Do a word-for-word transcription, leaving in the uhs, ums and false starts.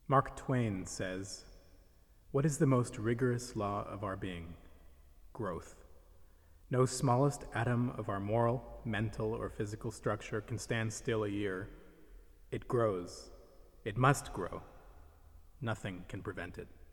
Mark Twain says, "What is the most rigorous law of our being? Growth. No smallest atom of our moral, mental, or physical structure can stand still a year. It grows. It must grow. Nothing can prevent it."